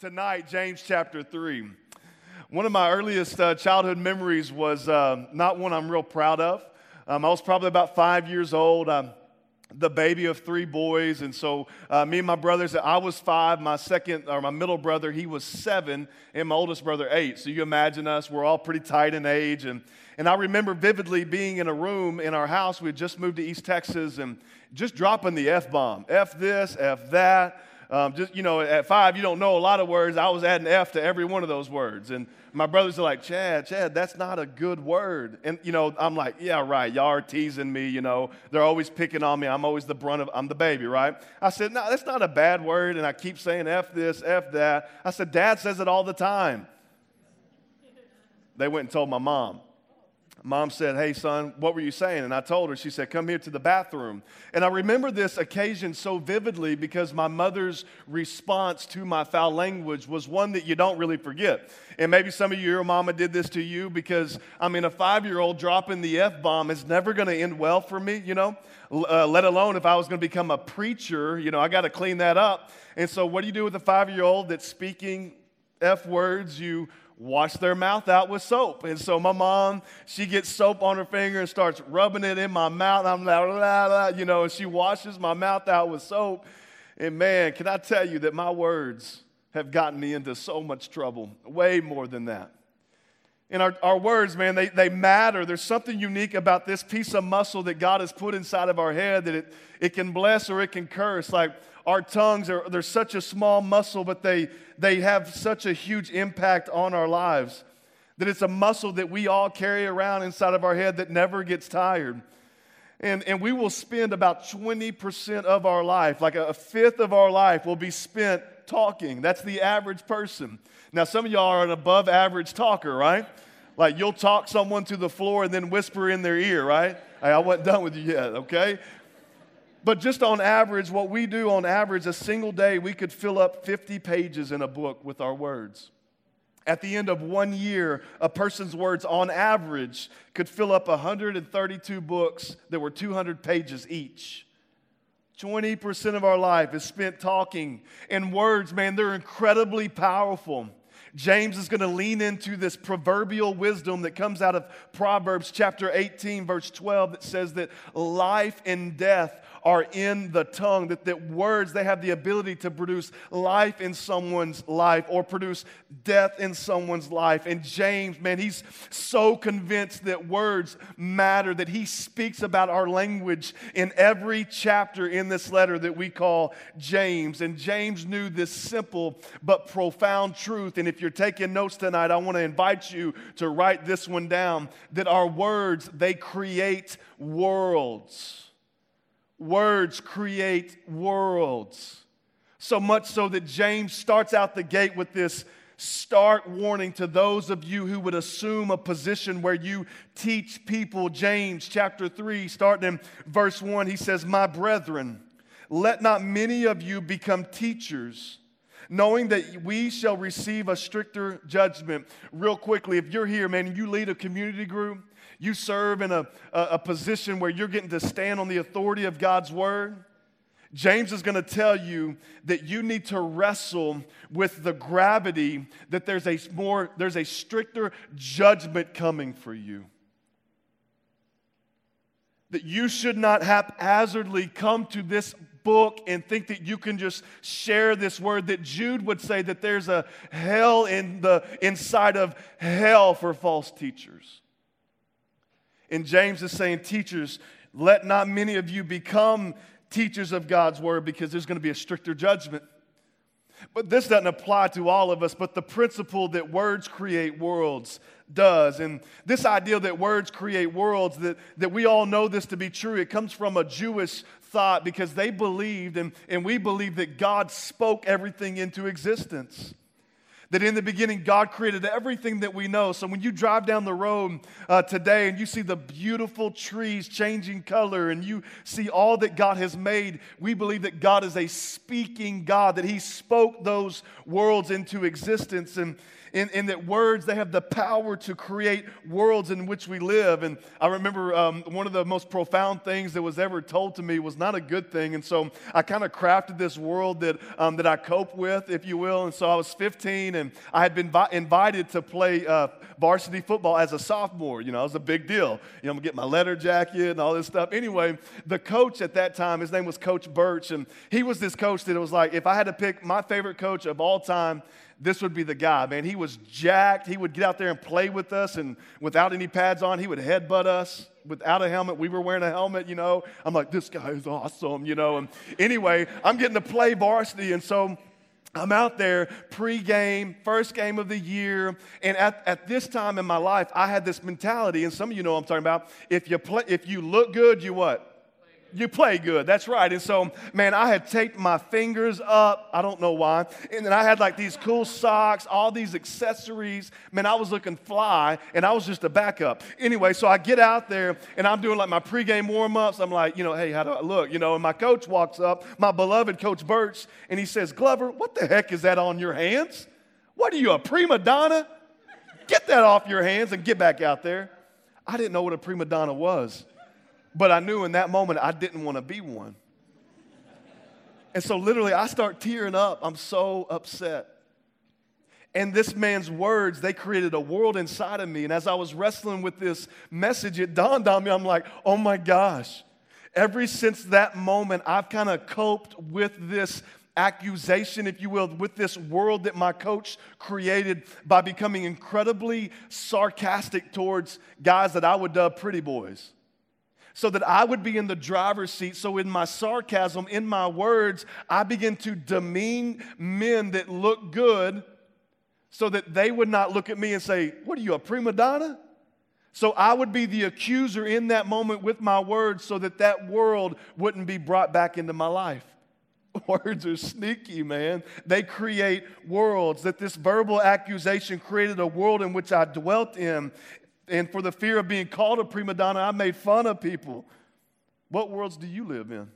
Tonight, James chapter 3. One of my earliest childhood memories was not one I'm real proud of. I was probably about 5 years old. I'm the baby of three boys, and so me and my brothers, I was 5, my middle brother, he was 7, and my oldest brother 8. So you imagine us, we're all pretty tight in age, and I remember vividly being in a room in our house. We had just moved to East Texas and just dropping the F-bomb. F this, F that. At 5, you don't know a lot of words. I was adding F to every one of those words. And my brothers are like, Chad, that's not a good word. And, I'm like, yeah, right. Y'all are teasing me, They're always picking on me. I'm always I'm the baby, right? I said, no, that's not a bad word. And I keep saying F this, F that. I said, Dad says it all the time. They went and told my mom. Mom said, hey, son, what were you saying? And I told her. She said, come here to the bathroom. And I remember this occasion so vividly because my mother's response to my foul language was one that you don't really forget. And maybe some of your mama did this to you because, a 5-year-old dropping the F-bomb is never going to end well for me, let alone if I was going to become a preacher. I got to clean that up. And so what do you do with a 5-year-old that's speaking F words? You wash their mouth out with soap. And so my mom, she gets soap on her finger and starts rubbing it in my mouth. I'm like, la, la, and she washes my mouth out with soap. And man, can I tell you that my words have gotten me into so much trouble, way more than that. And our words, man, they matter. There's something unique about this piece of muscle that God has put inside of our head that it can bless or it can curse. Like our tongues, they're such a small muscle, but they have such a huge impact on our lives that it's a muscle that we all carry around inside of our head that never gets tired. And we will spend about 20% of our life, like a fifth of our life will be spent talking. That's the average person. Now, some of y'all are an above average talker, right? Like you'll talk someone to the floor and then whisper in their ear, right? Hey, I wasn't done with you yet, okay? But just on average, what we do on average, a single day, we could fill up 50 pages in a book with our words. At the end of 1 year, a person's words on average could fill up 132 books that were 200 pages each. 20% of our life is spent talking. And words, man, they're incredibly powerful. James is going to lean into this proverbial wisdom that comes out of Proverbs chapter 18, verse 12, that says that life and death are in the tongue, that words, they have the ability to produce life in someone's life or produce death in someone's life. And James, man, he's so convinced that words matter that he speaks about our language in every chapter in this letter that we call James. And James knew this simple but profound truth. And if you're taking notes tonight, I want to invite you to write this one down, that our words, they create worlds. Words create worlds. So much so that James starts out the gate with this stark warning to those of you who would assume a position where you teach people. James chapter 3, starting in verse 1, he says, my brethren, let not many of you become teachers, knowing that we shall receive a stricter judgment. Real quickly, if you're here, man, and you lead a community group, you serve in a position where you're getting to stand on the authority of God's word, James is going to tell you that you need to wrestle with the gravity that there's a stricter judgment coming for you. That you should not haphazardly come to this book and think that you can just share this word, that Jude would say that there's a hell inside of hell for false teachers. And James is saying, teachers, let not many of you become teachers of God's word because there's going to be a stricter judgment. But this doesn't apply to all of us, but the principle that words create worlds does. And this idea that words create worlds, that we all know this to be true, it comes from a Jewish thought because they believed, and we believe that God spoke everything into existence. That in the beginning, God created everything that we know. So when you drive down the road today and you see the beautiful trees changing color and you see all that God has made, we believe that God is a speaking God, that He spoke those worlds into existence. And that words, they have the power to create worlds in which we live. And I remember one of the most profound things that was ever told to me was not a good thing. And so I kind of crafted this world that I cope with, if you will. And so I was 15, and I had been invited to play varsity football as a sophomore. You know, it was a big deal. You know, I'm going to get my letter jacket and all this stuff. Anyway, the coach at that time, his name was Coach Birch, and he was this coach that it was like, if I had to pick my favorite coach of all time, this would be the guy, man. He was jacked. He would get out there and play with us, and without any pads on, he would headbutt us without a helmet. We were wearing a helmet, you know. I'm like, this guy is awesome, you know. And anyway, I'm getting to play varsity, and so I'm out there pre-game, first game of the year, and at this time in my life, I had this mentality, and some of you know what I'm talking about. If you look good, you what? You play good, that's right. And so, man, I had taped my fingers up, I don't know why, and then I had like these cool socks, all these accessories. Man, I was looking fly, and I was just a backup. Anyway, so I get out there, and I'm doing like my pregame warm-ups. I'm like, you know, hey, how do I look? You know, and my coach walks up, my beloved Coach Birch, and he says, Glover, what the heck is that on your hands? What are you, a prima donna? Get that off your hands and get back out there. I didn't know what a prima donna was. But I knew in that moment I didn't want to be one. And so literally I start tearing up. I'm so upset. And this man's words, they created a world inside of me. And as I was wrestling with this message, it dawned on me. I'm like, oh my gosh. Ever since that moment, I've kind of coped with this accusation, if you will, with this world that my coach created by becoming incredibly sarcastic towards guys that I would dub pretty boys. So that I would be in the driver's seat. So in my sarcasm, in my words, I begin to demean men that look good so that they would not look at me and say, what are you, a prima donna? So I would be the accuser in that moment with my words so that that world wouldn't be brought back into my life. Words are sneaky, man. They create worlds. That this verbal accusation created a world in which I dwelt in. And for the fear of being called a prima donna, I made fun of people. What worlds do you live in?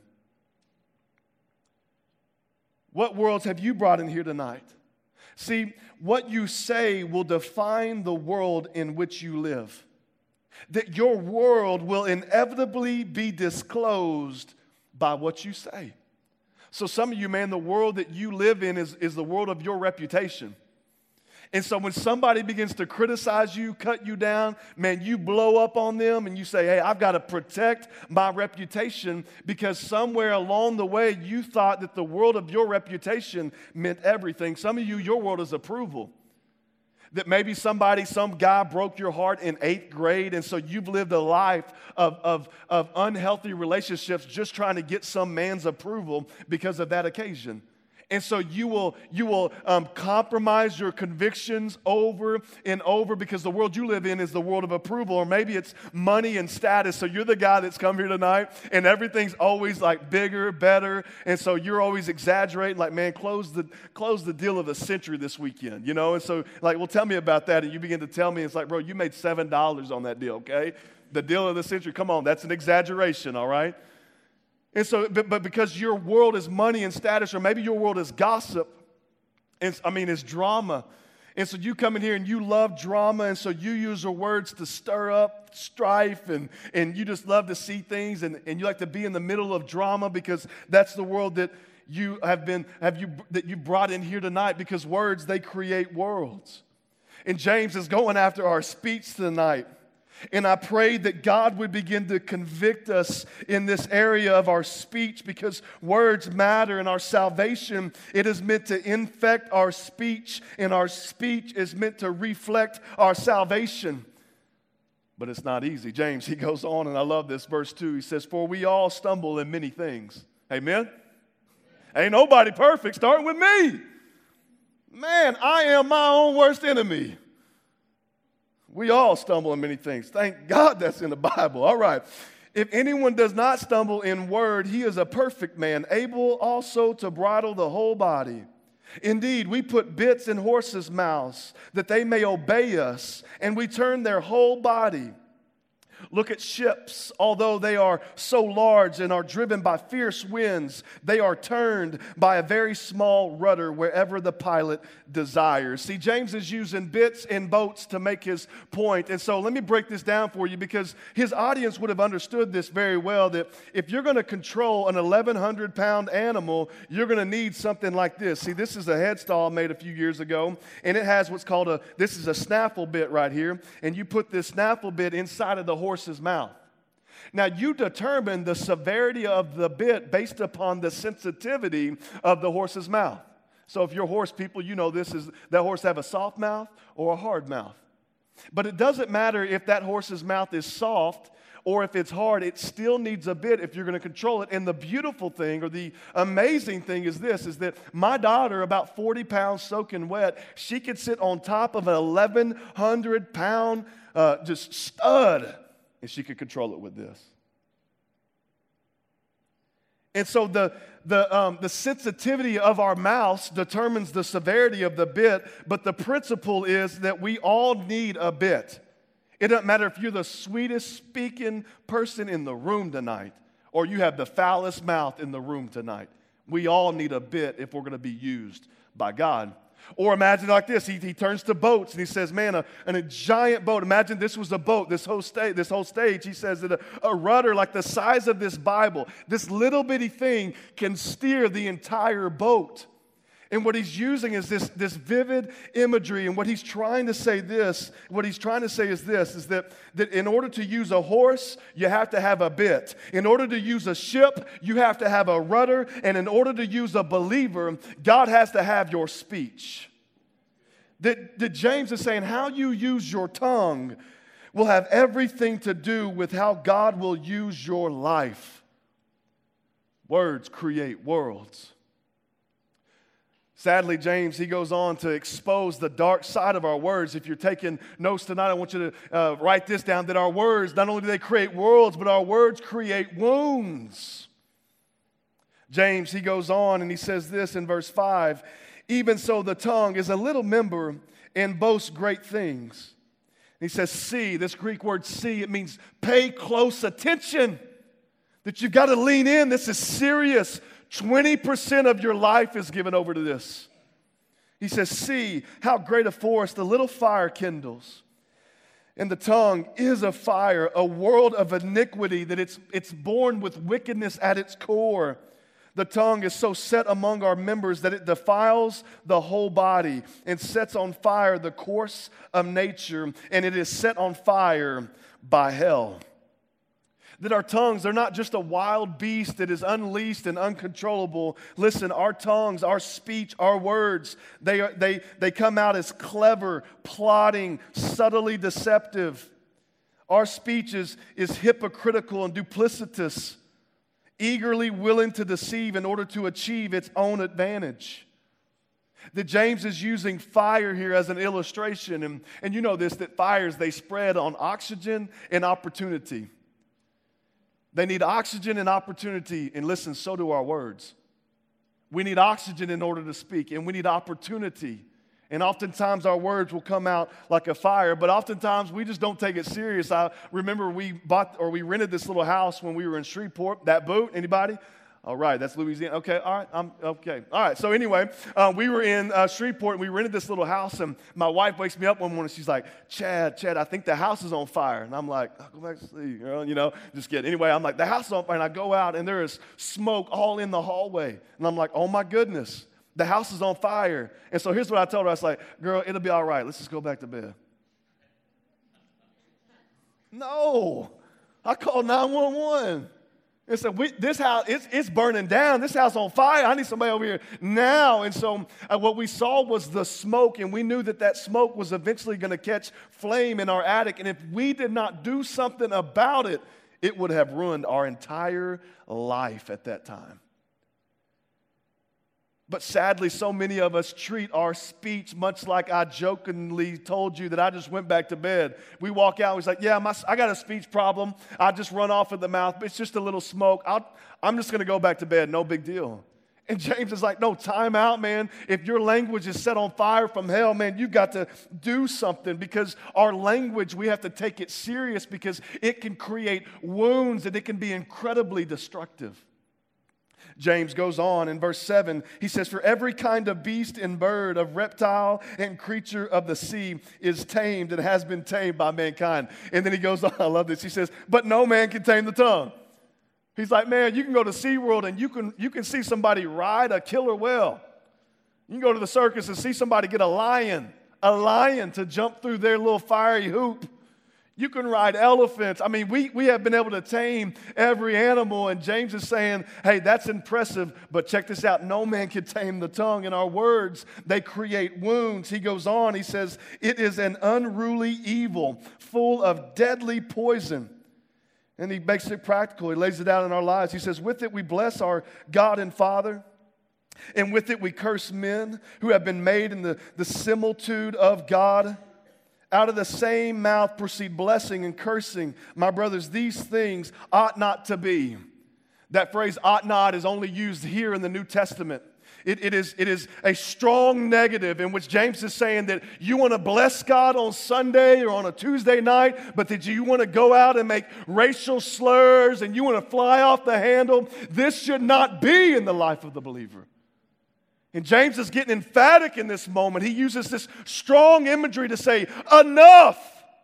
What worlds have you brought in here tonight? See, what you say will define the world in which you live. That your world will inevitably be disclosed by what you say. So some of you, man, the world that you live in is the world of your reputation. And so when somebody begins to criticize you, cut you down, man, you blow up on them and you say, hey, I've got to protect my reputation because somewhere along the way you thought that the world of your reputation meant everything. Some of you, your world is approval. That maybe some guy broke your heart in 8th grade, and so you've lived a life of unhealthy relationships just trying to get some man's approval because of that occasion. And so you will compromise your convictions over and over because the world you live in is the world of approval, or maybe it's money and status. So you're the guy that's come here tonight and everything's always like bigger, better, and so you're always exaggerating, like, man, close the deal of the century this weekend, you know? And so like, well, tell me about that, and you begin to tell me, it's like, bro, you made $7 on that deal, okay? The deal of the century, come on, that's an exaggeration, all right? And so, but because your world is money and status, or maybe your world is gossip, it's drama. And so you come in here and you love drama, and so you use your words to stir up strife, and you just love to see things, and you like to be in the middle of drama because that's the world that you that you brought in here tonight, because words, they create worlds. And James is going after our speech tonight. And I prayed that God would begin to convict us in this area of our speech, because words matter, and our salvation, it is meant to infect our speech, and our speech is meant to reflect our salvation. But it's not easy. James, he goes on, and I love this, verse 2. He says, for we all stumble in many things. Amen? Ain't nobody perfect, starting with me. Man, I am my own worst enemy. We all stumble in many things. Thank God that's in the Bible. All right. If anyone does not stumble in word, he is a perfect man, able also to bridle the whole body. Indeed, we put bits in horses' mouths that they may obey us, and we turn their whole body. Look at ships. Although they are so large and are driven by fierce winds, they are turned by a very small rudder wherever the pilot desires. See, James is using bits in boats to make his point. And so let me break this down for you, because his audience would have understood this very well, that if you're going to control an 1,100-pound animal, you're going to need something like this. See, this is a headstall made a few years ago, and it has what's called this is a snaffle bit right here, and you put this snaffle bit inside of the horse's mouth. Now, you determine the severity of the bit based upon the sensitivity of the horse's mouth. So if you're horse people, you know that horse have a soft mouth or a hard mouth. But it doesn't matter if that horse's mouth is soft or if it's hard, it still needs a bit if you're going to control it. And the beautiful thing, or the amazing thing is this, is that my daughter, about 40 pounds soaking wet, she could sit on top of an 1,100-pound just stud, and she could control it with this. And so the sensitivity of our mouths determines the severity of the bit, but the principle is that we all need a bit. It doesn't matter if you're the sweetest speaking person in the room tonight, or you have the foulest mouth in the room tonight. We all need a bit if we're going to be used by God. Or imagine like this, he turns to boats and he says, man, a giant boat. Imagine this was a boat, this whole stage. He says that a rudder like the size of this Bible, this little bitty thing can steer the entire boat. And what he's using is this vivid imagery. And what he's trying to say is that in order to use a horse, you have to have a bit. In order to use a ship, you have to have a rudder. And in order to use a believer, God has to have your speech. That James is saying how you use your tongue will have everything to do with how God will use your life. Words create worlds. Sadly, James, he goes on to expose the dark side of our words. If you're taking notes tonight, I want you to write this down, that our words, not only do they create worlds, but our words create wounds. James, he goes on and he says this in verse 5, even so the tongue is a little member and boasts great things. And he says see, this Greek word see, it means pay close attention, that you've got to lean in. This is serious. 20% of your life is given over to this. He says, see how great a forest a little fire kindles. And the tongue is a fire, a world of iniquity, that it's born with wickedness at its core. The tongue is so set among our members that it defiles the whole body and sets on fire the course of nature, and it is set on fire by hell. That our tongues, they're not just a wild beast that is unleashed and uncontrollable. Listen, our tongues, our speech, our words, they come out as clever, plotting, subtly deceptive. Our speech is hypocritical and duplicitous, eagerly willing to deceive in order to achieve its own advantage. That James is using fire here as an illustration. And you know this, that fires, they spread on oxygen and opportunity. They need oxygen and opportunity, and listen, so do our words. We need oxygen in order to speak, and we need opportunity. And oftentimes our words will come out like a fire, but oftentimes we just don't take it serious. I remember we rented this little house when we were in Shreveport. That boot, anybody? All right, that's Louisiana. Okay, all right, I'm okay. All right, so anyway, we were in Shreveport, and we rented this little house, and my wife wakes me up one morning, she's like, Chad, I think the house is on fire. And I'm like, I'll go back to sleep, girl, just kidding. Anyway, I'm like, the house is on fire, and I go out, and there is smoke all in the hallway. And I'm like, oh my goodness, the house is on fire. And so here's what I told her. I was like, girl, it'll be all right. Let's just go back to bed. No, I called 911. And so this house, it's burning down. This house on fire. I need somebody over here now. And so what we saw was the smoke, and we knew that smoke was eventually going to catch flame in our attic. And if we did not do something about it, it would have ruined our entire life at that time. But sadly, so many of us treat our speech much like I jokingly told you that I just went back to bed. We walk out, we're like, yeah, I got a speech problem. I just run off at the mouth, but it's just a little smoke. I'm just going to go back to bed, no big deal. And James is like, no, time out, man. If your language is set on fire from hell, man, you've got to do something, because our language, we have to take it serious, because it can create wounds and it can be incredibly destructive. James goes on in verse 7. He says, for every kind of beast and bird, of reptile and creature of the sea is tamed and has been tamed by mankind. And then he goes on, I love this. He says, but no man can tame the tongue. He's like, man, you can go to SeaWorld and you can see somebody ride a killer whale. You can go to the circus and see somebody get a lion to jump through their little fiery hoop. You can ride elephants. I mean, we have been able to tame every animal, and James is saying, hey, that's impressive, but check this out. No man can tame the tongue. And our words, they create wounds. He goes on, he says, it is an unruly evil, full of deadly poison. And he makes it practical. He lays it out in our lives. He says, with it we bless our God and Father, and with it we curse men who have been made in the similitude of God. Out of the same mouth proceed blessing and cursing. My brothers, these things ought not to be. That phrase, ought not, is only used here in the New Testament. It is a strong negative in which James is saying that you want to bless God on Sunday or on a Tuesday night, but that you want to go out and make racial slurs and you want to fly off the handle. This should not be in the life of the believer. And James is getting emphatic in this moment. He uses this strong imagery to say, enough!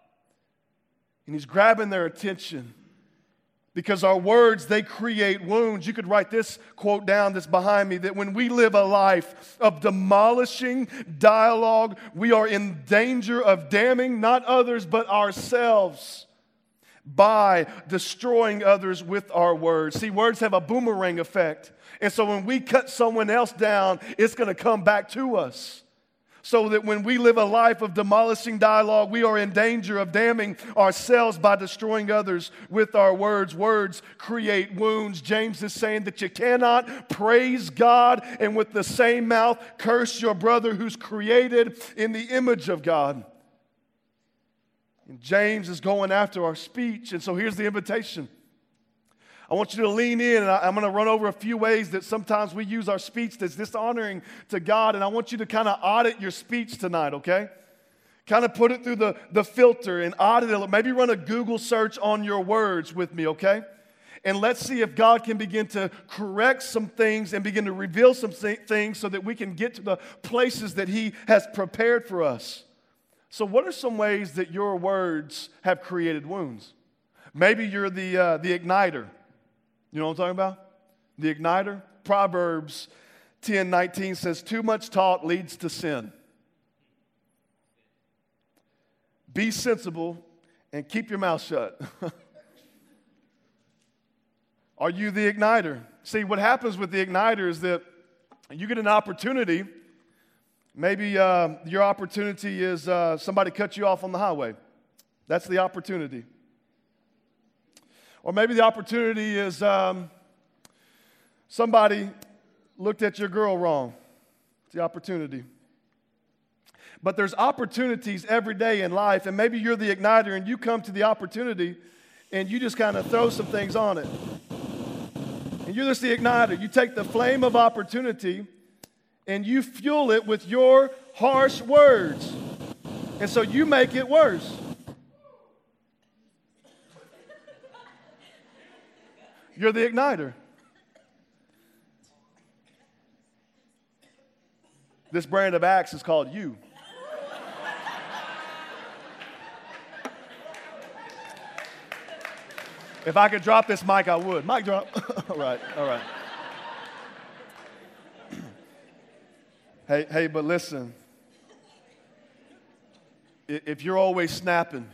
And he's grabbing their attention. Because our words, they create wounds. You could write this quote down that's behind me, that when we live a life of demolishing dialogue, we are in danger of damning not others but ourselves by destroying others with our words. See, words have a boomerang effect. And so when we cut someone else down, it's going to come back to us. So that when we live a life of demolishing dialogue, we are in danger of damning ourselves by destroying others with our words. Words create wounds. James is saying that you cannot praise God and with the same mouth curse your brother who's created in the image of God. And James is going after our speech. And so here's the invitation. I want you to lean in, and I'm going to run over a few ways that sometimes we use our speech that's dishonoring to God, and I want you to kind of audit your speech tonight, okay? Kind of put it through the filter and audit it. Maybe run a Google search on your words with me, okay? And let's see if God can begin to correct some things and begin to reveal some things so that we can get to the places that He has prepared for us. So what are some ways that your words have created wounds? Maybe you're the igniter. You know what I'm talking about? The igniter. Proverbs 10:19 says, too much talk leads to sin. Be sensible and keep your mouth shut. Are you the igniter? See, what happens with the igniter is that you get an opportunity. Maybe your opportunity is somebody cut you off on the highway. That's the opportunity. Or maybe the opportunity is somebody looked at your girl wrong. It's the opportunity. But there's opportunities every day in life, and maybe you're the igniter and you come to the opportunity and you just kind of throw some things on it. And you're just the igniter. You take the flame of opportunity and you fuel it with your harsh words. And so you make it worse. You're the igniter. This brand of axe is called you. If I could drop this mic, I would. Mic drop. All right. Hey, but listen. If you're always snapping,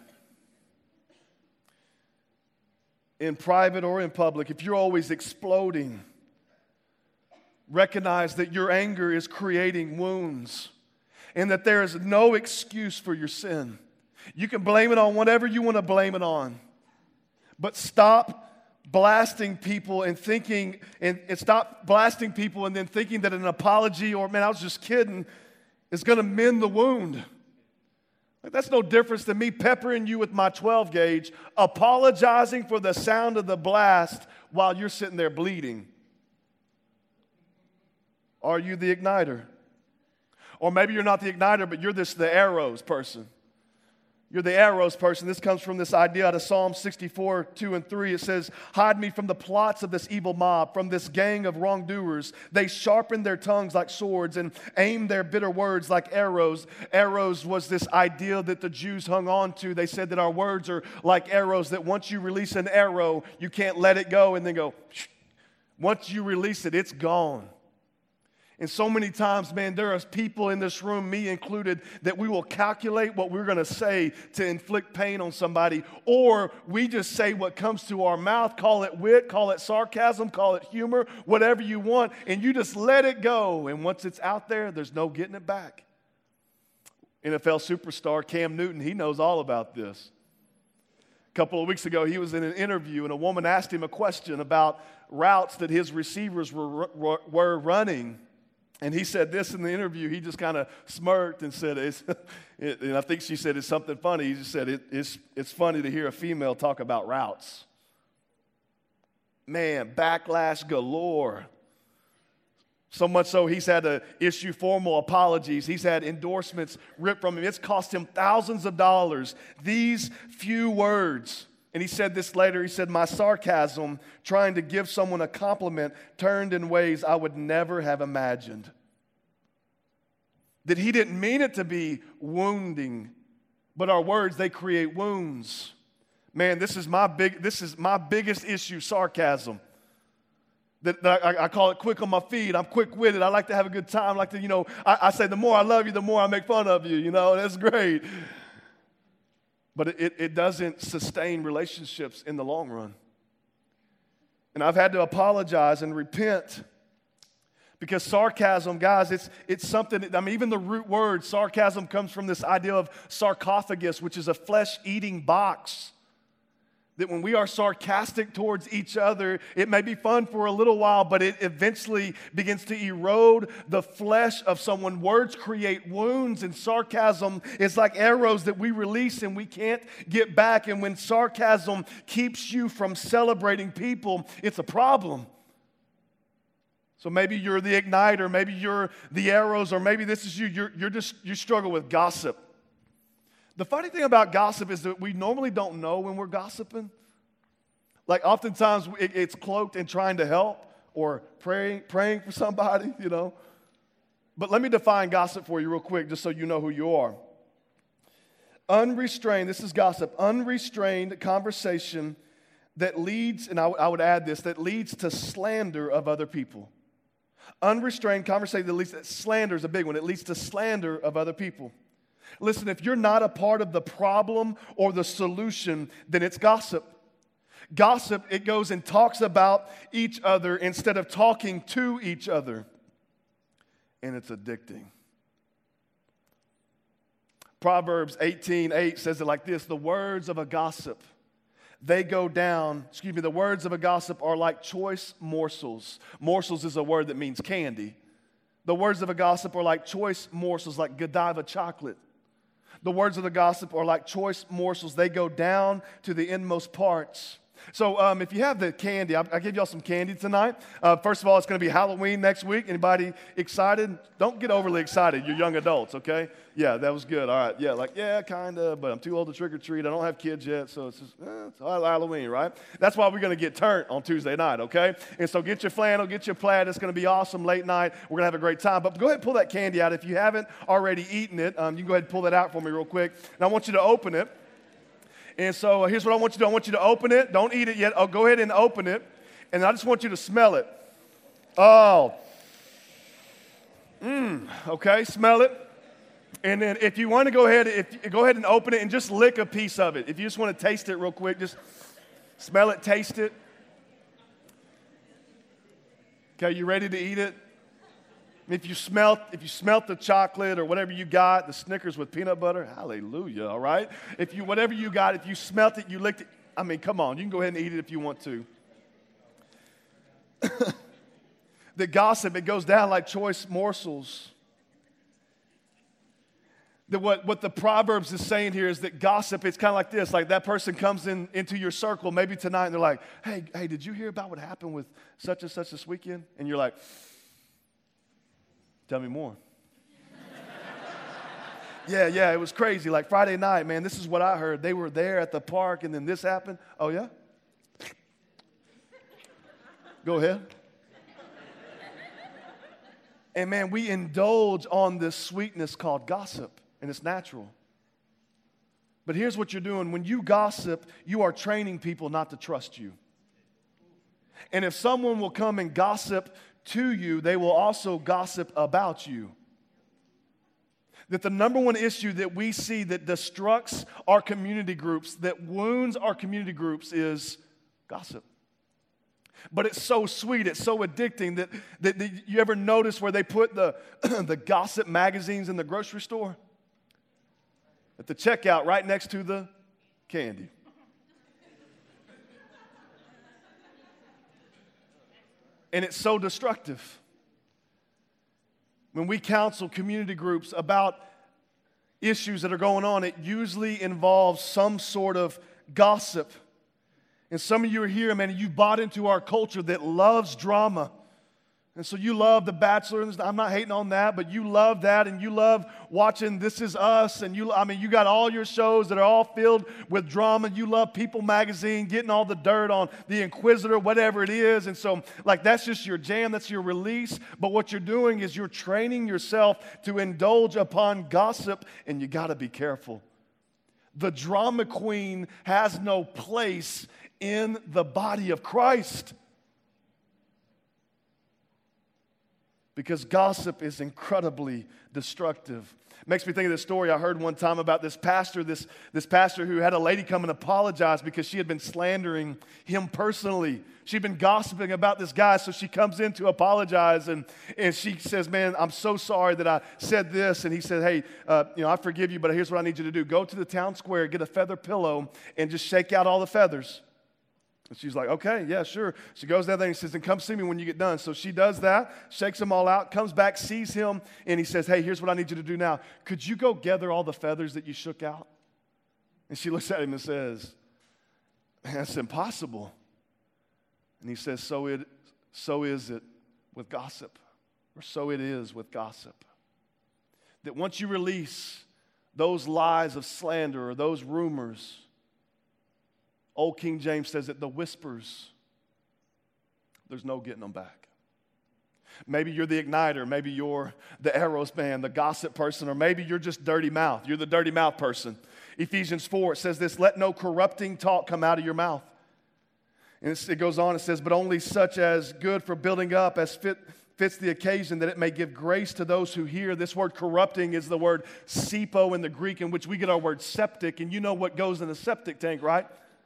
in private or in public, if you're always exploding, recognize that your anger is creating wounds and that there is no excuse for your sin. You can blame it on whatever you want to blame it on, but stop blasting people and thinking, and stop blasting people and then thinking that an apology or, man, I was just kidding, is going to mend the wound. Like, that's no difference than me peppering you with my 12 gauge, apologizing for the sound of the blast while you're sitting there bleeding. Are you the igniter? Or maybe you're not the igniter, but you're the arrows person. You're the arrows person. This comes from this idea out of Psalm 64, 2 and 3. It says, hide me from the plots of this evil mob, from this gang of wrongdoers. They sharpen their tongues like swords and aim their bitter words like arrows. Arrows was this idea that the Jews hung on to. They said that our words are like arrows, that once you release an arrow, you can't let it go and then go, once you release it, it's gone. And so many times, man, there are people in this room, me included, that we will calculate what we're going to say to inflict pain on somebody, or we just say what comes to our mouth, call it wit, call it sarcasm, call it humor, whatever you want, and you just let it go. And once it's out there, there's no getting it back. NFL superstar Cam Newton, he knows all about this. A couple of weeks ago, he was in an interview, and a woman asked him a question about routes that his receivers were running. And he said this in the interview. He just kind of smirked and said, and I think she said it's something funny. He just said, it's funny to hear a female talk about routes. Man, backlash galore. So much so he's had to issue formal apologies. He's had endorsements ripped from him. It's cost him thousands of dollars. These few words. And he said this later. He said, my sarcasm, trying to give someone a compliment, turned in ways I would never have imagined. That he didn't mean it to be wounding, but our words, they create wounds. Man, this is my biggest issue, sarcasm. That I call it quick on my feet. I'm quick-witted. I like to have a good time. I like to, I say the more I love you, the more I make fun of you. That's great. But it doesn't sustain relationships in the long run. And I've had to apologize and repent because sarcasm, guys, it's something, even the root word, sarcasm, comes from this idea of sarcophagus, which is a flesh-eating box. That when we are sarcastic towards each other, it may be fun for a little while, but it eventually begins to erode the flesh of someone. Words create wounds, and sarcasm is like arrows that we release and we can't get back. And when sarcasm keeps you from celebrating people, it's a problem. So maybe you're the igniter, maybe you're the arrows, or maybe this is you. You struggle with gossip. The funny thing about gossip is that we normally don't know when we're gossiping. Like oftentimes it's cloaked in trying to help or praying for somebody, But let me define gossip for you real quick just so you know who you are. Unrestrained, this is gossip, unrestrained conversation that leads, and I would add this, that leads to slander of other people. Unrestrained conversation that leads to slander is a big one. It leads to slander of other people. Listen, if you're not a part of the problem or the solution, then it's gossip. Gossip, it goes and talks about each other instead of talking to each other. And it's addicting. Proverbs 18:8 says it like this: the words of a gossip, the words of a gossip are like choice morsels. Morsels is a word that means candy. The words of a gossip are like choice morsels, like Godiva chocolate. The words of the gossip are like choice morsels. They go down to the inmost parts. So if you have the candy, I gave y'all some candy tonight. First of all, it's going to be Halloween next week. Anybody excited? Don't get overly excited. You're young adults, okay? Yeah, that was good. All right. Yeah, kind of, but I'm too old to trick or treat. I don't have kids yet, so it's just it's Halloween, right? That's why we're going to get turned on Tuesday night, okay? And so get your flannel, get your plaid. It's going to be awesome late night. We're going to have a great time. But go ahead and pull that candy out. If you haven't already eaten it, you can go ahead and pull that out for me real quick. And I want you to open it. And so here's what I want you to do. I want you to open it. Don't eat it yet. Oh, go ahead and open it. And I just want you to smell it. Oh. Okay, smell it. And then if you want to go ahead and open it and just lick a piece of it. If you just want to taste it real quick, just smell it, taste it. Okay, you ready to eat it? If you smelt the chocolate or whatever you got, the Snickers with peanut butter, hallelujah, all right? Whatever you got, if you smelt it, you licked it, come on, you can go ahead and eat it if you want to. The gossip, it goes down like choice morsels. What the Proverbs is saying here is that gossip, it's kind of like this, like that person comes into your circle maybe tonight and they're like, hey, did you hear about what happened with such and such this weekend? And you're like, Tell me more. Yeah, it was crazy. Like Friday night, man, this is what I heard. They were there at the park and then this happened. Oh, yeah? Go ahead. And man, we indulge on this sweetness called gossip, and it's natural. But here's what you're doing. When you gossip, you are training people not to trust you. And if someone will come and gossip to you, they will also gossip about you. That the number one issue that we see that destructs our community groups, that wounds our community groups, is gossip. But it's so sweet, it's so addicting that you ever notice where they put the, the gossip magazines in the grocery store? At the checkout right next to the candy. And it's so destructive. When we counsel community groups about issues that are going on, it usually involves some sort of gossip. And some of you are here, man, and you bought into our culture that loves drama. And so you love The Bachelor. I'm not hating on that, but you love that, and you love watching This Is Us, and you got all your shows that are all filled with drama. You love People Magazine, getting all the dirt on The Inquisitor, whatever it is. And so, like, that's just your jam, that's your release. But what you're doing is you're training yourself to indulge upon gossip, and you got to be careful. The drama queen has no place in the body of Christ. Because gossip is incredibly destructive. Makes me think of this story I heard one time about this pastor who had a lady come and apologize because she had been slandering him personally. She'd been gossiping about this guy, so she comes in to apologize, and she says, man, I'm so sorry that I said this. And he said, hey, I forgive you, but here's what I need you to do. Go to the town square, get a feather pillow, and just shake out all the feathers. And she's like, okay, yeah, sure. She goes down there and says, and come see me when you get done. So she does that, shakes them all out, comes back, sees him, and he says, hey, here's what I need you to do now. Could you go gather all the feathers that you shook out? And she looks at him and says, that's impossible. And he says, so is it with gossip, or so it is with gossip. That once you release those lies of slander or those rumors, Old King James says that the whispers, there's no getting them back. Maybe you're the igniter. Maybe you're the arrows man, the gossip person, or maybe you're just dirty mouth. You're the dirty mouth person. Ephesians 4, it says this, let no corrupting talk come out of your mouth. And it goes on, it says, but only such as good for building up as fits the occasion, that it may give grace to those who hear. This word corrupting is the word sipo in the Greek, in which we get our word septic. And you know what goes in a septic tank, right?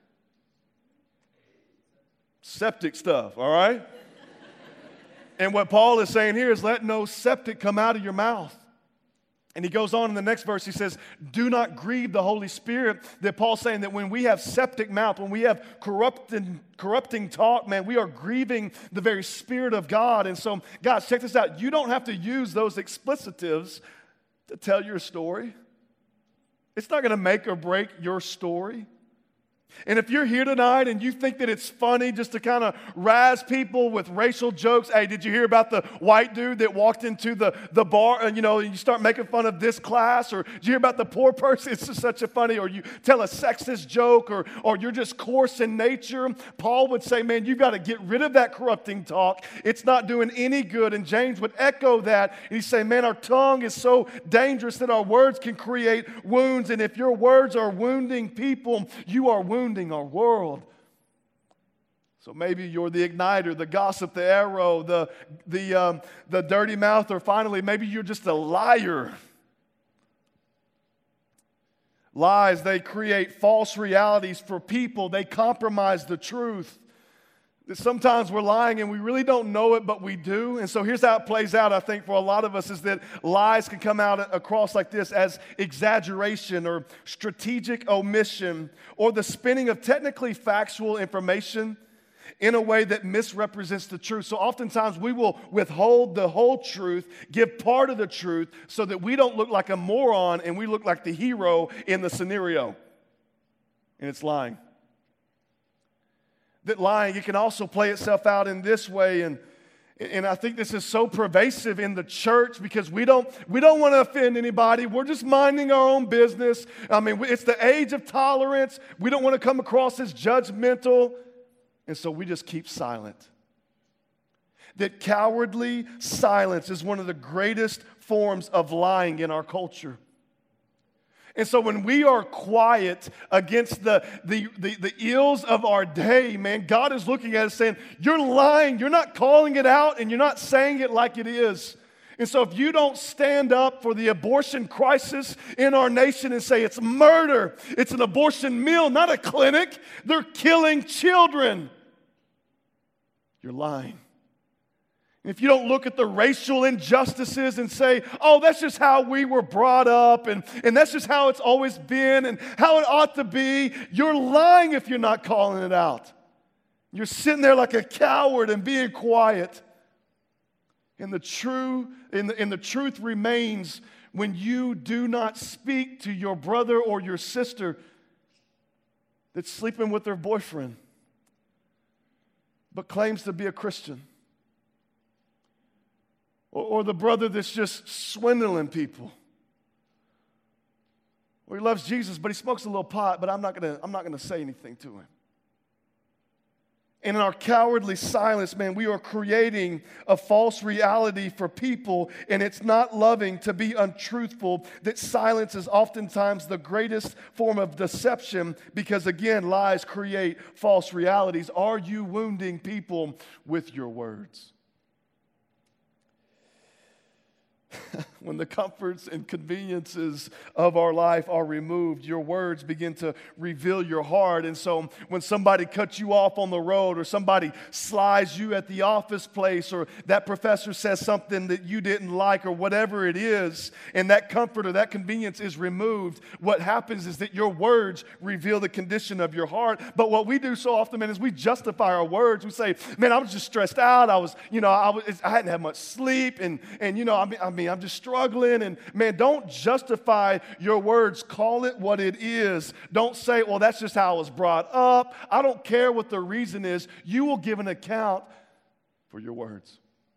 Septic stuff, all right? And what Paul is saying here is let no septic come out of your mouth. And he goes on in the next verse, he says, do not grieve the Holy Spirit. That Paul's saying that when we have septic mouth, when we have corrupting talk, man, we are grieving the very Spirit of God. And so, guys, check this out. You don't have to use those explicitives to tell your story. It's not going to make or break your story. And if you're here tonight and you think that it's funny just to kind of razz people with racial jokes, hey, did you hear about the white dude that walked into the bar and, you start making fun of this class? Or did you hear about the poor person? It's just such a funny, or you tell a sexist joke, or you're just coarse in nature. Paul would say, man, you've got to get rid of that corrupting talk. It's not doing any good. And James would echo that. And he'd say, man, our tongue is so dangerous that our words can create wounds. And if your words are wounding people, you are wounding our world. So maybe you're the igniter, the gossip, the arrow, the dirty mouth, or finally, maybe you're just a liar. Lies, they create false realities for people. They compromise the truth. Sometimes we're lying and we really don't know it, but we do. And so here's how it plays out, I think, for a lot of us, is that lies can come out across like this as exaggeration or strategic omission or the spinning of technically factual information in a way that misrepresents the truth. So oftentimes we will withhold the whole truth, give part of the truth so that we don't look like a moron and we look like the hero in the scenario. And it's lying. That lying, it can also play itself out in this way, and And I think this is so pervasive in the church because we don't want to offend anybody. We're just minding our own business. I mean, it's the age of tolerance. We don't want to come across as judgmental. And so we just keep silent. That cowardly silence is one of the greatest forms of lying in our culture. And so when we are quiet against the ills of our day, man, God is looking at us saying, you're lying. You're not calling it out and you're not saying it like it is. And so if you don't stand up for the abortion crisis in our nation and say it's murder, it's an abortion mill, not a clinic, they're killing children, you're lying. If you don't look at the racial injustices and say, oh, that's just how we were brought up and that's just how it's always been and how it ought to be, you're lying if you're not calling it out. You're sitting there like a coward and being quiet. And the truth remains when you do not speak to your brother or your sister that's sleeping with their boyfriend but claims to be a Christian. Or the brother that's just swindling people. Or he loves Jesus, but he smokes a little pot, but I'm not gonna say anything to him. And in our cowardly silence, man, we are creating a false reality for people, and it's not loving to be untruthful. That silence is oftentimes the greatest form of deception because, again, lies create false realities. Are you wounding people with your words? When the comforts and conveniences of our life are removed, your words begin to reveal your heart. And so when somebody cuts you off on the road or somebody slides you at the office place or that professor says something that you didn't like or whatever it is, and that comfort or that convenience is removed, what happens is that your words reveal the condition of your heart. But what we do so often, man, is we justify our words. We say, man, I was just stressed out. I hadn't had much sleep. And I'm just struggling. And man, don't justify your words. Call it what it is. Don't say, well, that's just how I was brought up. I don't care what the reason is. You will give an account for your words.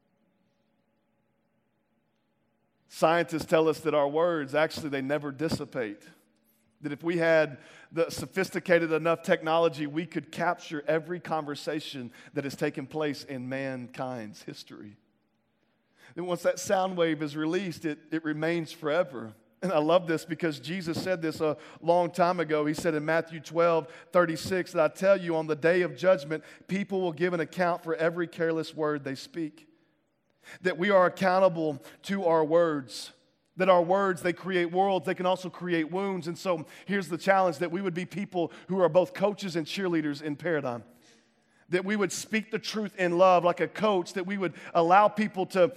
Scientists tell us that our words, actually, they never dissipate. That if we had the sophisticated enough technology, we could capture every conversation that has taken place in mankind's history. And once that sound wave is released, it remains forever. And I love this because Jesus said this a long time ago. He said in Matthew 12:36 that I tell you, on the day of judgment, people will give an account for every careless word they speak. That we are accountable to our words. That our words, they create worlds, they can also create wounds. And so here's the challenge, that we would be people who are both coaches and cheerleaders in Paradigm. That we would speak the truth in love like a coach, that we would allow people to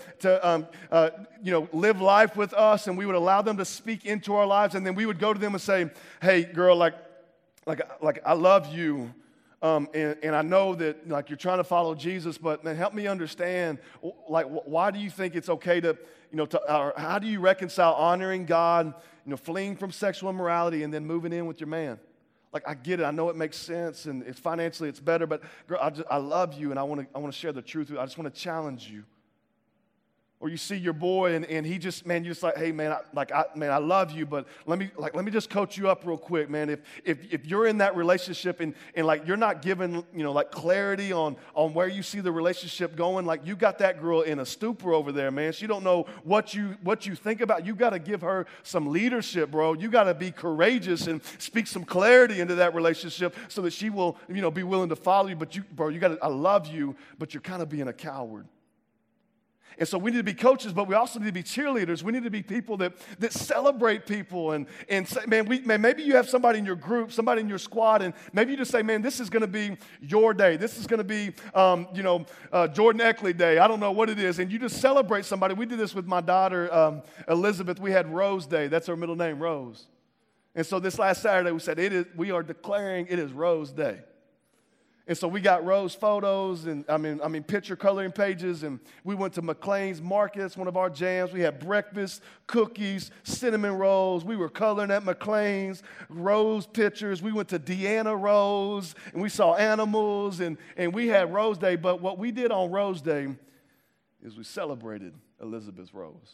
live life with us, and we would allow them to speak into our lives, and then we would go to them and say, hey, girl, like I love you, and I know that like you're trying to follow Jesus, but man, help me understand, like why do you think it's okay to, or how do you reconcile honoring God, fleeing from sexual immorality, and then moving in with your man? Like, I get it. I know it makes sense, and it's financially it's better. But girl, I love you, and I want to share the truth with you. I just want to challenge you. Or you see your boy, and he just, man, you're just like, hey, man, I love you, but let me just coach you up real quick, man. If you're in that relationship and like you're not given, like clarity on where you see the relationship going, like you got that girl in a stupor over there, man. She don't know what you think about. You got to give her some leadership, bro. You got to be courageous and speak some clarity into that relationship so that she will, be willing to follow you. But I love you, but you're kind of being a coward. And so we need to be coaches, but we also need to be cheerleaders. We need to be people that celebrate people and say, man, maybe you have somebody in your group, somebody in your squad, and maybe you just say, man, this is going to be your day. This is going to be, Jordan Eckley Day. I don't know what it is. And you just celebrate somebody. We did this with my daughter, Elizabeth. We had Rose Day. That's her middle name, Rose. And so this last Saturday, we said, we are declaring it is Rose Day. And so we got Rose photos and picture coloring pages, and we went to McLean's Markets, one of our jams. We had breakfast, cookies, cinnamon rolls. We were coloring at McLean's, Rose pictures. We went to Deanna Rose, and we saw animals, and we had Rose Day. But what we did on Rose Day is we celebrated Elizabeth's rose.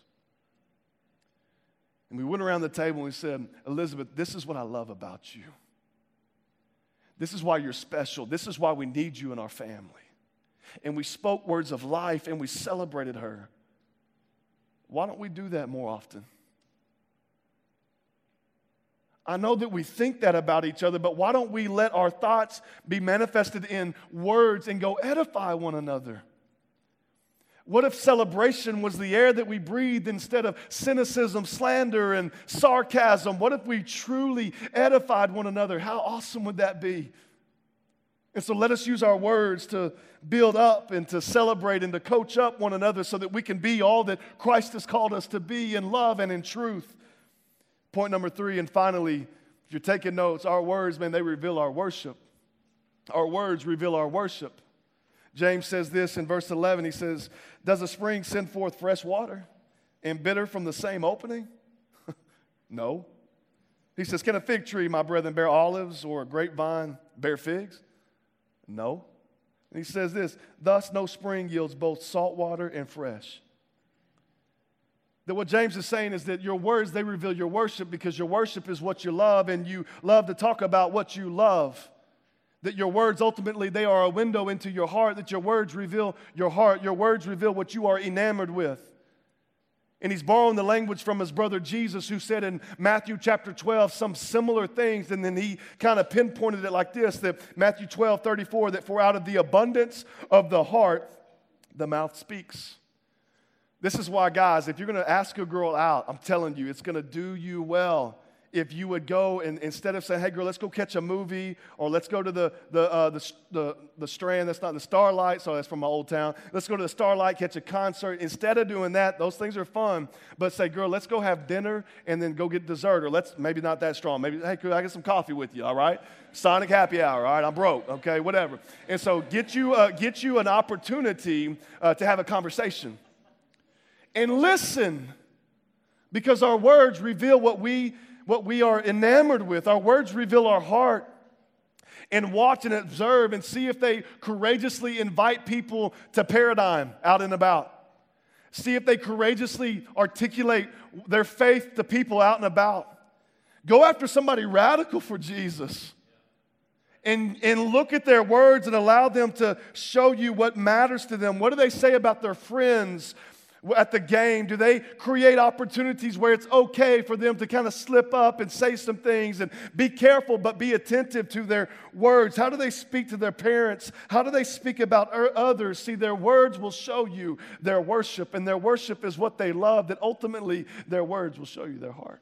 And we went around the table and we said, Elizabeth, this is what I love about you. This is why you're special. This is why we need you in our family. And we spoke words of life and we celebrated her. Why don't we do that more often? I know that we think that about each other, but why don't we let our thoughts be manifested in words and go edify one another? What if celebration was the air that we breathed instead of cynicism, slander, and sarcasm? What if we truly edified one another? How awesome would that be? And so let us use our words to build up and to celebrate and to coach up one another so that we can be all that Christ has called us to be in love and in truth. Point number 3, and finally, if you're taking notes, our words, man, they reveal our worship. Our words reveal our worship. James says this in verse 11. He says, does a spring send forth fresh water and bitter from the same opening? No. He says, can a fig tree, my brethren, bear olives, or a grapevine bear figs? No. And he says this, thus no spring yields both salt water and fresh. That what James is saying is that your words, they reveal your worship because your worship is what you love and you love to talk about what you love. That your words, ultimately, they are a window into your heart, that your words reveal your heart. Your words reveal what you are enamored with. And he's borrowing the language from his brother Jesus, who said in Matthew chapter 12 some similar things, and then he kind of pinpointed it like this, that Matthew 12:34, that for out of the abundance of the heart, the mouth speaks. This is why, guys, if you're going to ask a girl out, I'm telling you, it's going to do you well if you would go and instead of saying, hey, girl, let's go catch a movie, or let's go to the Strand, that's not the Starlight, so that's from my old town. Let's go to the Starlight, catch a concert. Instead of doing that, those things are fun, but say, girl, let's go have dinner and then go get dessert, or let's, maybe not that strong. Maybe, hey, could I get some coffee with you, all right? Sonic happy hour, all right? I'm broke, okay, whatever. And so get you an opportunity to have a conversation. And listen, because our words reveal what we are enamored with. Our words reveal our heart. And watch and observe and see if they courageously invite people to Paradigm out and about. See if they courageously articulate their faith to people out and about. Go after somebody radical for Jesus. And look at their words and allow them to show you what matters to them. What do they say about their friends at the game? Do they create opportunities where it's okay for them to kind of slip up and say some things, and be careful but be attentive to their words? How do they speak to their parents? How do they speak about others? See, their words will show you their worship, and their worship is what they love, that ultimately their words will show you their heart.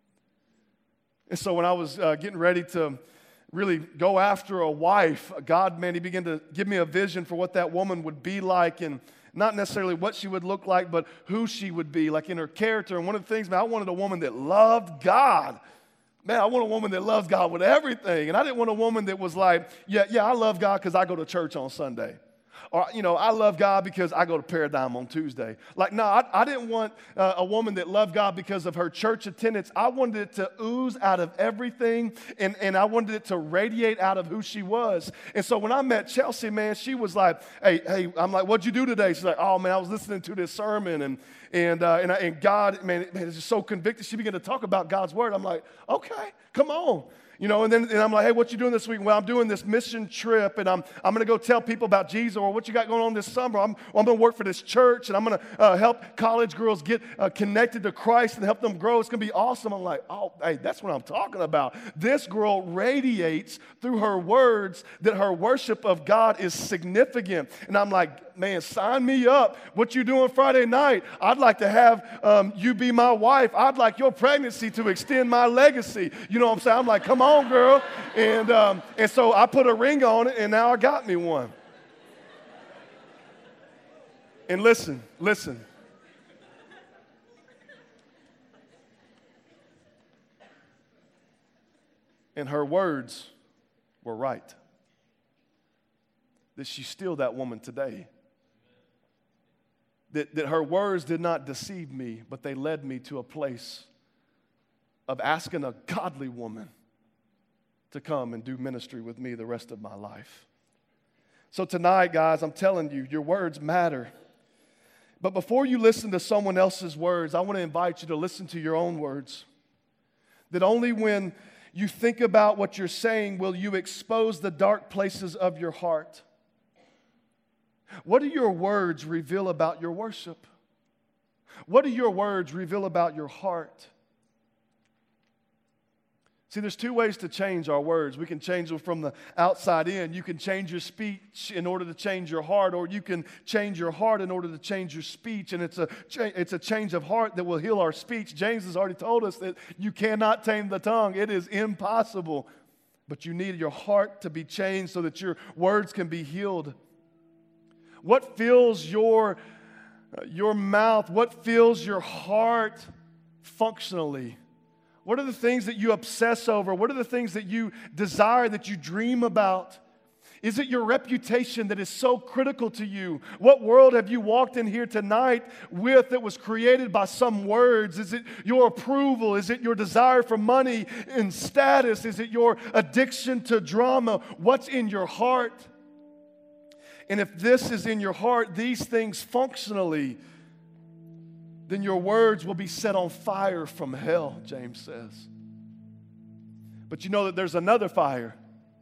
And so when I was getting ready to really go after a wife, God, man, he began to give me a vision for what that woman would be like, and not necessarily what she would look like, but who she would be, like in her character. And one of the things, man, I wanted a woman that loved God. Man, I want a woman that loves God with everything. And I didn't want a woman that was like, yeah, I love God because I go to church on Sunday. Or, I love God because I go to Paradigm on Tuesday. Like, no, I didn't want a woman that loved God because of her church attendance. I wanted it to ooze out of everything, and I wanted it to radiate out of who she was. And so when I met Chelsea, man, she was like, hey, I'm like, what'd you do today? She's like, oh, man, I was listening to this sermon, and God, man, it's just so convicted. She began to talk about God's word. I'm like, okay, come on. And I'm like, hey, what you doing this week? Well, I'm doing this mission trip, and I'm going to go tell people about Jesus, or what you got going on this summer. I'm going to work for this church, and I'm going to help college girls get connected to Christ and help them grow. It's going to be awesome. I'm like, oh, hey, that's what I'm talking about. This girl radiates through her words that her worship of God is significant. And I'm like, man, sign me up. What you doing Friday night? I'd like to have you be my wife. I'd like your pregnancy to extend my legacy. You know what I'm saying? I'm like, come on, girl. And so I put a ring on it, and now I got me one. And listen. And her words were right. That she's still that woman today. That her words did not deceive me, but they led me to a place of asking a godly woman to come and do ministry with me the rest of my life. So tonight, guys, I'm telling you, your words matter. But before you listen to someone else's words, I want to invite you to listen to your own words. That only when you think about what you're saying will you expose the dark places of your heart. What do your words reveal about your worship? What do your words reveal about your heart? See, there's two ways to change our words. We can change them from the outside in. You can change your speech in order to change your heart, or you can change your heart in order to change your speech. And it's a change of heart that will heal our speech. James has already told us that you cannot tame the tongue. It is impossible. But you need your heart to be changed so that your words can be healed. What fills your mouth? What fills your heart functionally? What are the things that you obsess over? What are the things that you desire, that you dream about? Is it your reputation that is so critical to you? What world have you walked in here tonight with that was created by some words? Is it your approval? Is it your desire for money and status? Is it your addiction to drama? What's in your heart? And if this is in your heart, these things functionally, then your words will be set on fire from hell, James says. But you know that there's another fire.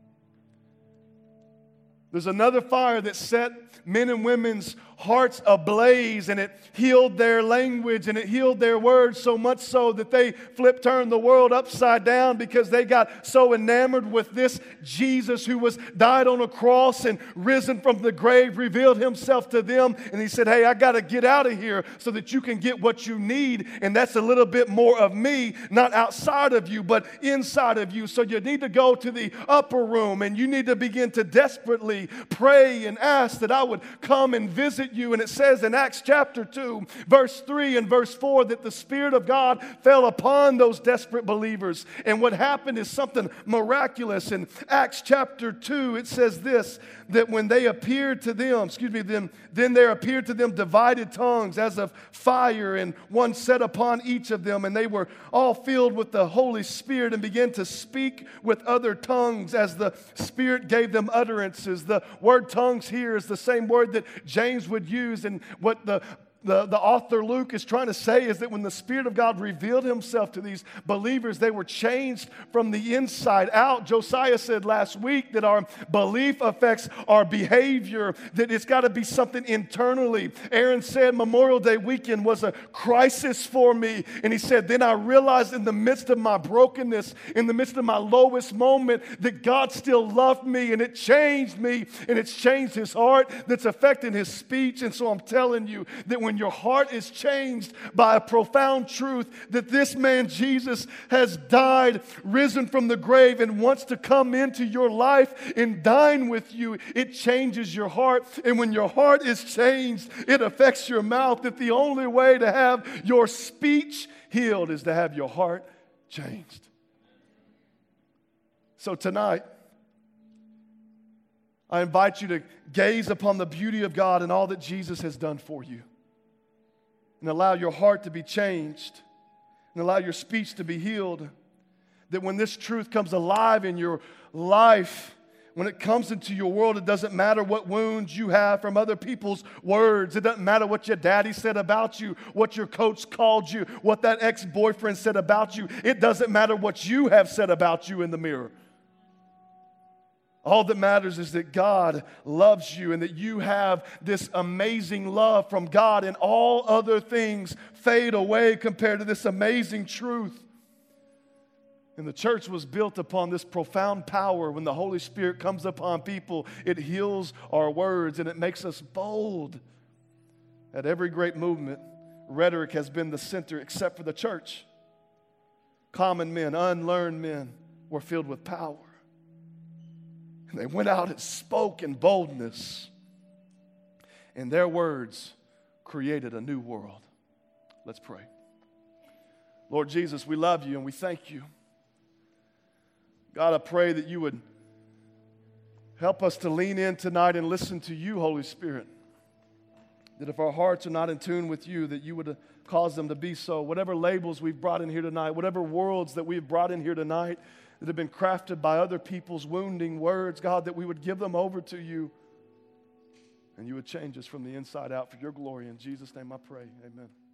There's another fire that set men and women's hearts ablaze, and it healed their language and it healed their words, so much so that they turned the world upside down because they got so enamored with this Jesus who was died on a cross and risen from the grave, revealed himself to them, and he said, hey, I got to get out of here so that you can get what you need, and that's a little bit more of me, not outside of you, but inside of you. So you need to go to the upper room, and you need to begin to desperately pray and ask that I would come and visit you. And it says in Acts chapter 2, verse 3 and verse 4, that the Spirit of God fell upon those desperate believers. And what happened is something miraculous. In Acts chapter 2, it says this, that when they appeared to them, then there appeared to them divided tongues as of fire, and one set upon each of them, and they were all filled with the Holy Spirit and began to speak with other tongues as the Spirit gave them utterances. The word tongues here is the same word that James would use, and what the author Luke is trying to say is that when the Spirit of God revealed himself to these believers, they were changed from the inside out. Josiah said last week that our belief affects our behavior, that it's got to be something internally. Aaron said Memorial Day weekend was a crisis for me, and he said, then I realized in the midst of my brokenness, in the midst of my lowest moment, that God still loved me, and it changed me, and it's changed his heart, that's affecting his speech. And so I'm telling you that when your heart is changed by a profound truth that this man Jesus has died, risen from the grave, and wants to come into your life and dine with you, it changes your heart. And when your heart is changed, it affects your mouth. That the only way to have your speech healed is to have your heart changed. So tonight, I invite you to gaze upon the beauty of God and all that Jesus has done for you, and allow your heart to be changed, and allow your speech to be healed. That when this truth comes alive in your life, when it comes into your world, it doesn't matter what wounds you have from other people's words. It doesn't matter what your daddy said about you, what your coach called you, what that ex-boyfriend said about you. It doesn't matter what you have said about you in the mirror. All that matters is that God loves you, and that you have this amazing love from God, and all other things fade away compared to this amazing truth. And the church was built upon this profound power. When the Holy Spirit comes upon people, it heals our words, and it makes us bold. At every great movement, rhetoric has been the center except for the church. Common men, unlearned men were filled with power. And they went out and spoke in boldness. And their words created a new world. Let's pray. Lord Jesus, we love you and we thank you. God, I pray that you would help us to lean in tonight and listen to you, Holy Spirit. That if our hearts are not in tune with you, that you would cause them to be so. Whatever labels we've brought in here tonight, whatever worlds that we've brought in here tonight, that have been crafted by other people's wounding words, God, that we would give them over to you and you would change us from the inside out for your glory. In Jesus' name I pray. Amen.